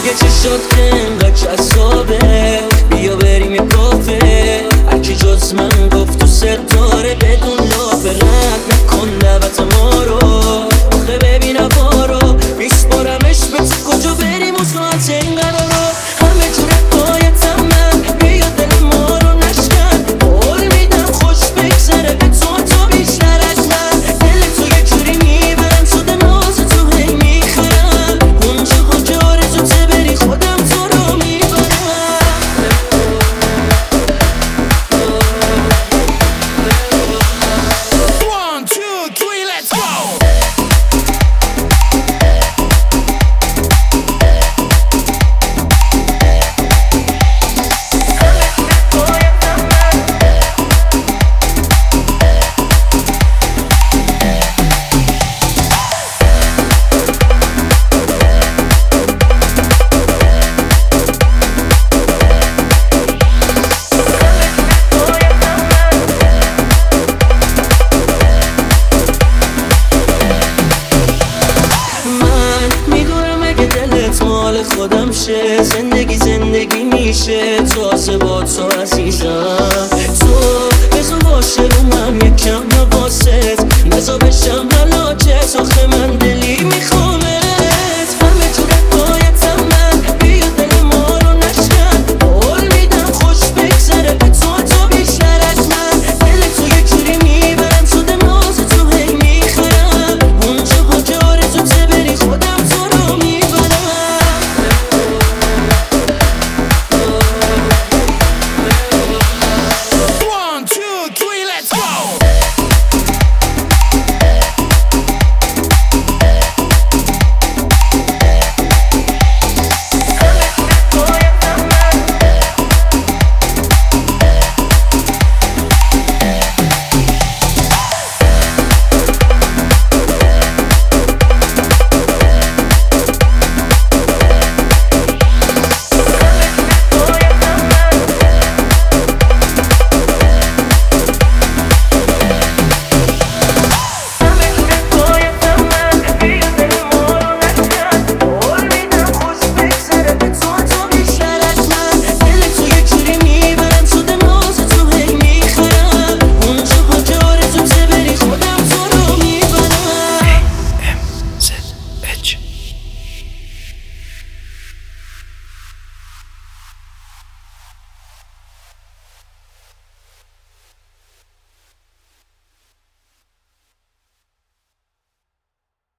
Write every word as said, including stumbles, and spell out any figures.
میگه چه شد که انقدر جذابه، بیا بریم یه کافه. هرکی جز من گفت تو ستاره بدون لافه رد نکن دعوت ما رو. آخه ببین بارو میسپارمش به تو، کجا بریم و ساعت این قرارو. همه جور پایتم من، بیا دل ما رو نشکن. بار میدم خوش بگذره به تو تو بیشتر از من. دل تو یه جوری میبرم شده ناز تو هی میخرم. اونجا ها که آرزوته بری خودم تو رو میبرم. One, two, three, let's go! مال خودم شه، زندگی زندگی میشه تازه با تو